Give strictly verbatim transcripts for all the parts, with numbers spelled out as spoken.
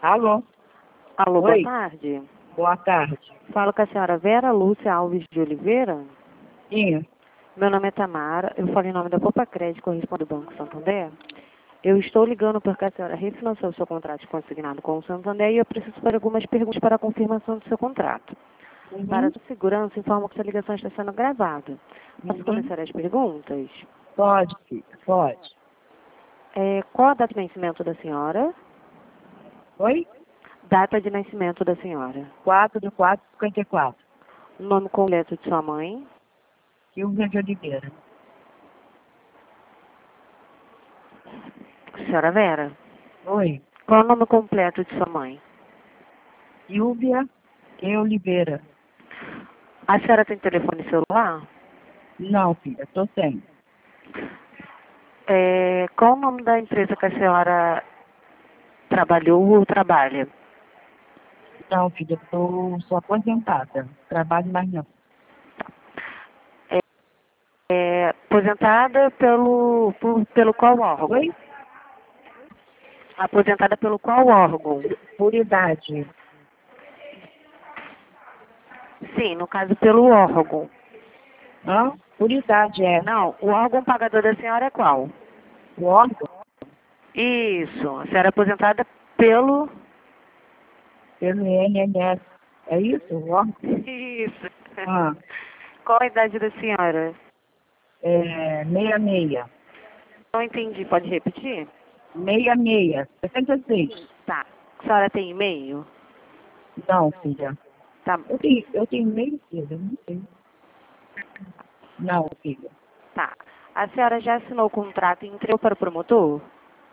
Alô? Alô, boa Oi, tarde. boa tarde. Falo com a senhora Vera Lúcia Alves de Oliveira. Sim, Meu nome é Tamara, eu falo em nome da Poupa Crédito, corresponde ao Banco Santander. Eu estou ligando porque a senhora refinanciou o seu contrato consignado com o Santander e eu preciso fazer algumas perguntas para a confirmação do seu contrato. Para a uhum, sua segurança, informo que essa ligação está sendo gravada. Posso uhum. começar as perguntas? Pode, filha, pode. É, qual a data de nascimento da senhora? Oi? Data de nascimento da senhora. quatro de quatro, cinquenta e quatro. O nome completo de sua mãe? Silvia de Oliveira. Senhora Vera. Oi, Qual o nome completo de sua mãe? Silvia de Oliveira. A senhora tem telefone celular? Não, filha, tô sem. É, qual o nome da empresa que a senhora trabalhou ou trabalha? Não, filha, tô, sou aposentada. Trabalho mais não. É, é, aposentada pelo, por- pelo qual órgão? Oi? Aposentada pelo qual órgão? Por idade. Sim, no caso pelo órgão. Hã? Por idade, é. Não, o órgão pagador da senhora é qual? O órgão? Isso, a senhora é aposentada pelo... Pelo I N S S. É isso? O órgão? Isso. Ah, Qual a idade da senhora? é meia meia. Não entendi, pode repetir? Meia meia. sessenta e seis. Tá. A senhora tem e-mail? Não, filha. Tá, Eu tenho, eu tenho meio filho, eu não tenho. Não, filha. tá. A senhora já assinou o contrato e entregou para o promotor?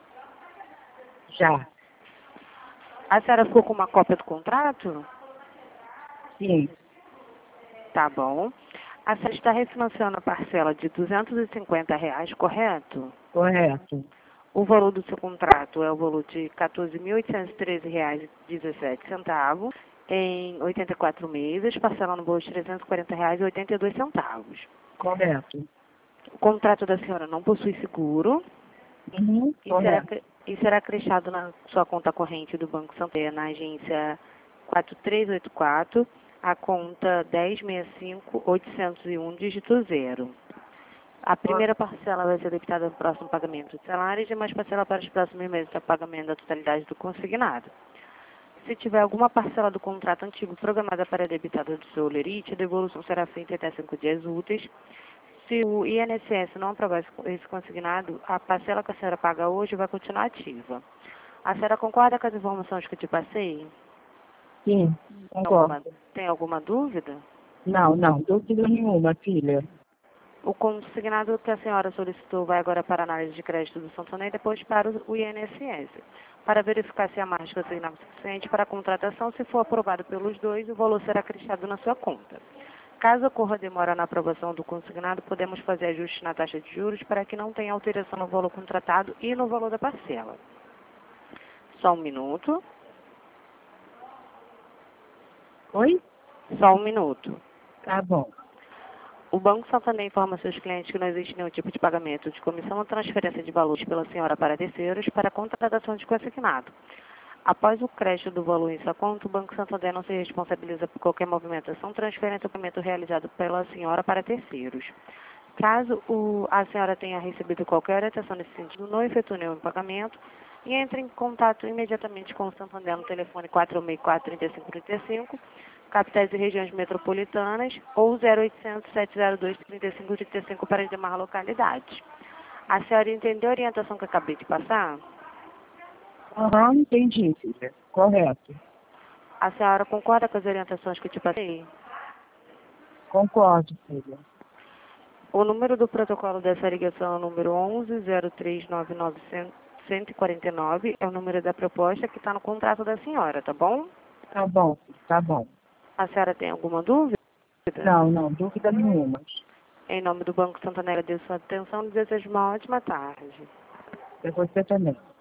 Já. A senhora ficou com uma cópia do contrato? Sim. Tá bom. A senhora está refinanciando a parcela de duzentos e cinquenta reais, correto? Correto. O valor do seu contrato é o valor de quatorze mil oitocentos e treze reais e dezessete centavos em oitenta e quatro meses, parcelando no bolso de trezentos e quarenta reais e oitenta e dois centavos. Correto. O contrato da senhora não possui seguro Uhum. e será, Correto. cre- e será crechado na sua conta corrente do Banco Santander na agência quatro três oito quatro, a conta dez sessenta e cinco oitocentos e um, dígito zero. A primeira parcela vai ser debitada no próximo pagamento de salário e demais parcela para os próximos meses para pagamento da totalidade do consignado. Se tiver alguma parcela do contrato antigo programada para debitada do seu lerite, a devolução será feita até cinco dias úteis. Se o I N S S não aprovar esse esse consignado, a parcela que a senhora paga hoje vai continuar ativa. A senhora concorda com as informações que eu te passei? Sim. Tem alguma, Concordo. tem alguma dúvida? Não, não. Dúvida nenhuma, filha. O consignado que a senhora solicitou vai agora para a análise de crédito do Santander e depois para o I N S S. Para verificar se a margem consignada é suficiente para a contratação, se for aprovado pelos dois, o valor será acrescido na sua conta. Caso ocorra demora na aprovação do consignado, podemos fazer ajustes na taxa de juros para que não tenha alteração no valor contratado e no valor da parcela. Só um minuto. Oi? Só um minuto. Tá bom. O Banco Santander informa seus clientes que não existe nenhum tipo de pagamento de comissão ou transferência de valores pela senhora para terceiros para a contratação de consignado. Após o crédito do valor em sua conta, o Banco Santander não se responsabiliza por qualquer movimentação, transferência ou pagamento realizado pela senhora para terceiros. Caso o- a senhora tenha recebido qualquer orientação nesse sentido, não efetue nenhum pagamento e entre em contato imediatamente com o Santander no telefone quatro seis quatro, três cinco três cinco, capitais e regiões metropolitanas, ou zero oitocentos, sete zero dois, três cinco três cinco para as demais localidades. A senhora entendeu a orientação que eu acabei de passar? Aham, entendi, filha. Correto. A senhora concorda com as orientações que eu te passei? Concordo, filha. O número do protocolo dessa ligação é o número onze zero três nove nove um quatro nove, é o número da proposta que está no contrato da senhora, tá bom? Tá bom, filha. Tá bom. A senhora tem alguma dúvida? Não, não. Dúvida nenhuma. Em nome do Banco Santander, agradeço a sua atenção e desejo uma ótima tarde. É você também.